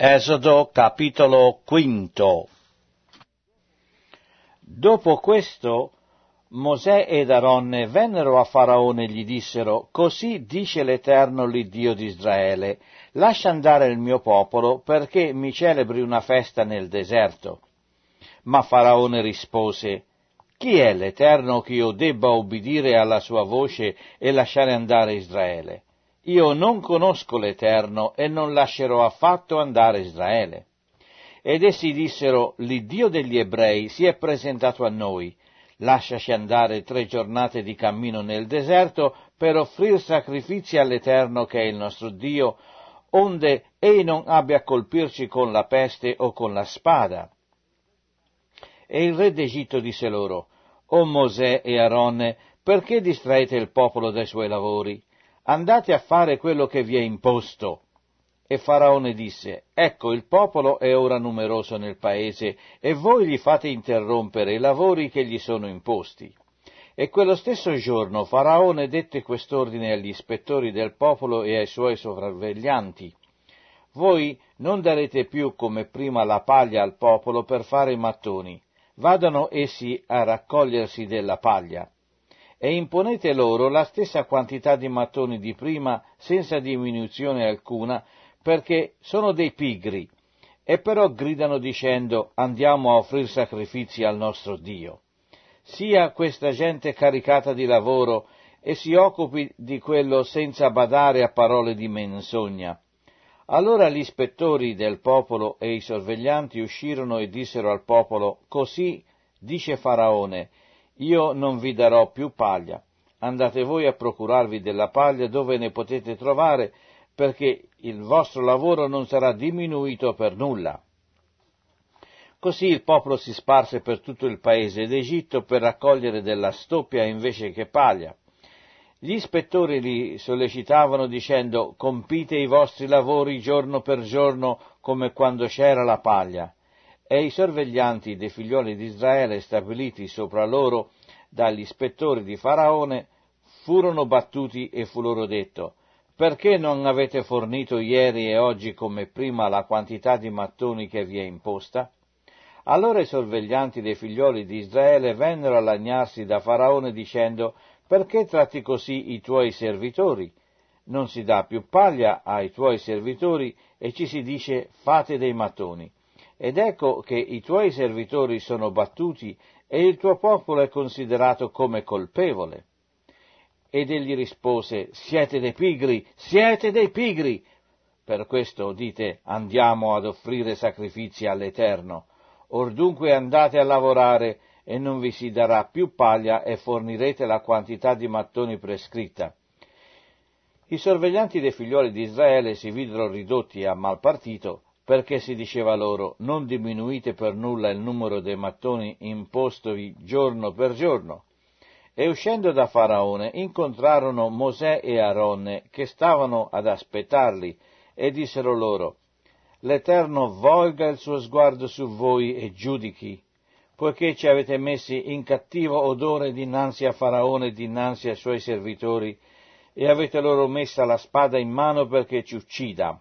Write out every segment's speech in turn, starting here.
Esodo capitolo 5. Dopo questo Mosè ed Aronne vennero a Faraone e gli dissero: «Così dice l'Eterno, l'Iddio di Israele, lascia andare il mio popolo perché mi celebri una festa nel deserto». Ma Faraone rispose: «Chi è l'Eterno che io debba obbedire alla sua voce e lasciare andare Israele? Io non conosco l'Eterno e non lascerò affatto andare Israele». Ed essi dissero: «L'Iddio degli Ebrei si è presentato a noi. Lasciaci andare 3 giornate di cammino nel deserto per offrir sacrifici all'Eterno che è il nostro Dio, onde Ei non abbia a colpirci con la peste o con la spada». E il re d'Egitto disse loro: «O Mosè e Aronne, perché distraete il popolo dai suoi lavori? Andate a fare quello che vi è imposto». E Faraone disse: «Ecco, il popolo è ora numeroso nel paese, e voi gli fate interrompere i lavori che gli sono imposti». E quello stesso giorno Faraone dette quest'ordine agli ispettori del popolo e ai suoi sopravveglianti: «Voi non darete più come prima la paglia al popolo per fare i mattoni, vadano essi a raccogliersi della paglia. E imponete loro la stessa quantità di mattoni di prima, senza diminuzione alcuna, perché sono dei pigri, e però gridano dicendo: andiamo a offrir sacrifici al nostro Dio. Sia questa gente caricata di lavoro e si occupi di quello senza badare a parole di menzogna». Allora gli ispettori del popolo e i sorveglianti uscirono e dissero al popolo: «Così dice Faraone: io non vi darò più paglia. Andate voi a procurarvi della paglia dove ne potete trovare, perché il vostro lavoro non sarà diminuito per nulla». Così il popolo si sparse per tutto il paese d'Egitto per raccogliere della stoppia invece che paglia. Gli ispettori li sollecitavano dicendo: «Compite i vostri lavori giorno per giorno come quando c'era la paglia». E i sorveglianti dei figlioli di Israele, stabiliti sopra loro dagli ispettori di Faraone, furono battuti e fu loro detto: «Perché non avete fornito ieri e oggi come prima la quantità di mattoni che vi è imposta?» Allora i sorveglianti dei figlioli di Israele vennero a lagnarsi da Faraone dicendo: «Perché tratti così i tuoi servitori? Non si dà più paglia ai tuoi servitori e ci si dice: fate dei mattoni. Ed ecco che i tuoi servitori sono battuti e il tuo popolo è considerato come colpevole». Ed egli rispose: «Siete dei pigri, siete dei pigri! Per questo dite: andiamo ad offrire sacrifici all'Eterno. Or dunque andate a lavorare e non vi si darà più paglia e fornirete la quantità di mattoni prescritta». I sorveglianti dei figlioli di Israele si videro ridotti a mal partito, perché si diceva loro: «Non diminuite per nulla il numero dei mattoni impostovi giorno per giorno». E uscendo da Faraone incontrarono Mosè e Aronne che stavano ad aspettarli e dissero loro: «L'Eterno volga il suo sguardo su voi e giudichi, poiché ci avete messi in cattivo odore dinanzi a Faraone e dinanzi ai suoi servitori, e avete loro messa la spada in mano perché ci uccida».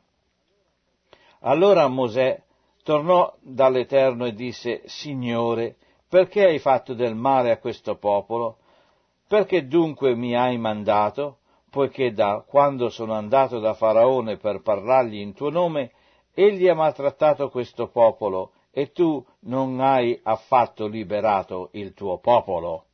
Allora Mosè tornò dall'Eterno e disse: «Signore, perché hai fatto del male a questo popolo? Perché dunque mi hai mandato? Poiché da quando sono andato da Faraone per parlargli in tuo nome, egli ha maltrattato questo popolo, e tu non hai affatto liberato il tuo popolo».